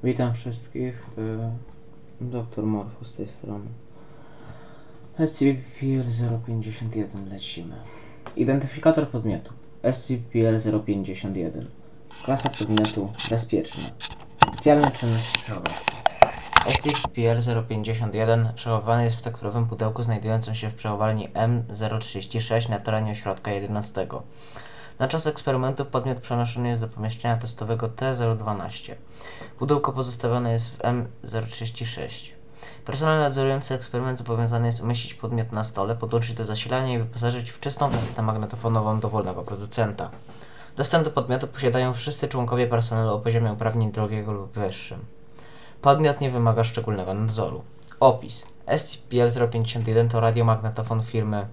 Witam wszystkich. Dr Morfus z tej strony. SCP-051 lecimy. Identyfikator podmiotu SCP-051. Klasa podmiotu bezpieczna. Specjalne czynności przechowawcze. SCP-051 przechowywany jest w tekturowym pudełku znajdującym się w przechowalni M036 na terenie ośrodka 11. Na czas eksperymentów podmiot przenoszony jest do pomieszczenia testowego T012. Pudełko pozostawione jest w M036. Personel nadzorujący eksperyment zobowiązany jest umieścić podmiot na stole, podłączyć do zasilania i wyposażyć w czystą kasetę magnetofonową dowolnego producenta. Dostęp do podmiotu posiadają wszyscy członkowie personelu o poziomie uprawnień drugiego lub wyższym. Podmiot nie wymaga szczególnego nadzoru. Opis. SCP-051 to radiomagnetofon firmy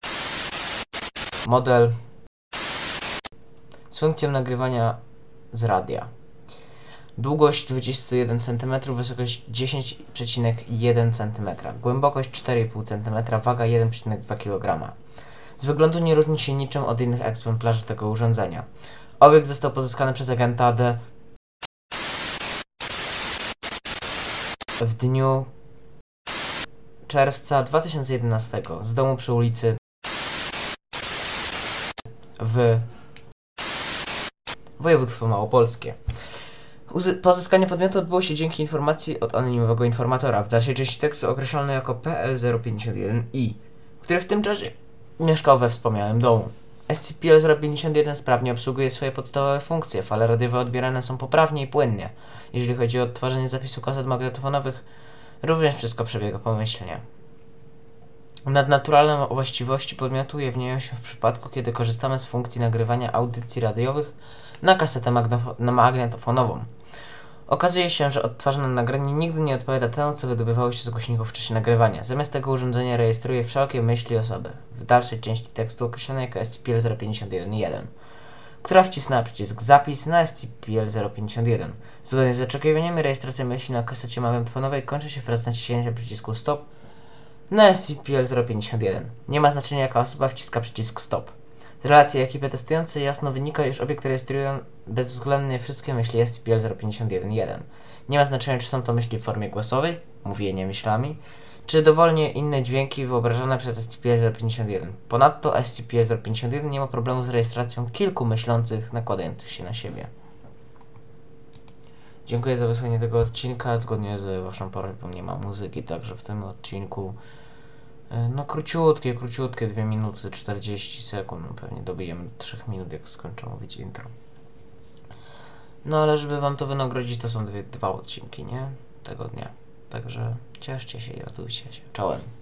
model z funkcją nagrywania z radia. Długość 21 cm, wysokość 10,1 cm, głębokość 4,5 cm, waga 1,2 kg. Z wyglądu nie różni się niczym od innych egzemplarzy tego urządzenia. Obiekt został pozyskany przez agenta D w dniu czerwca 2011 z domu przy ulicy w województwo małopolskie. Pozyskanie podmiotu odbyło się dzięki informacji od anonimowego informatora, w dalszej części tekstu określony jako PL051-I, który w tym czasie mieszkał we wspomnianym domu. SCP-051 sprawnie obsługuje swoje podstawowe funkcje, fale radiowe odbierane są poprawnie i płynnie. Jeżeli chodzi o odtwarzanie zapisu kaset magnetofonowych, również wszystko przebiega pomyślnie. Nadnaturalne właściwości podmiotu ujawniają się w przypadku, kiedy korzystamy z funkcji nagrywania audycji radiowych na kasetę magnetofonową. Okazuje się, że odtwarzane nagranie nigdy nie odpowiada temu, co wydobywało się z głośników w czasie nagrywania. Zamiast tego urządzenie rejestruje wszelkie myśli osoby, w dalszej części tekstu określonej jako SCP-051-1, która wcisnęła przycisk zapis na SCP-051. Zgodnie z oczekiwaniami rejestracja myśli na kasecie magnetofonowej kończy się wraz z naciśnięciem przycisku stop na SCP-051. Nie ma znaczenia, jaka osoba wciska przycisk stop. Z relacji ekipy testującej jasno wynika, iż obiekt rejestruje bezwzględnie wszystkie myśli SCP-051-1. Nie ma znaczenia, czy są to myśli w formie głosowej, mówienie myślami, czy dowolnie inne dźwięki wyobrażone przez SCP-051. Ponadto SCP-051 nie ma problemu z rejestracją kilku myślących nakładających się na siebie. Dziękuję za wysłuchanie tego odcinka. Zgodnie z waszą prośbą nie ma muzyki, także w tym odcinku króciutkie, 2 minuty 40 sekund, pewnie dobijemy 3 minut, jak skończę mówić intro. No ale żeby wam to wynagrodzić, to są dwa odcinki, nie? Tego dnia. Także cieszcie się i radujcie się. Czołem.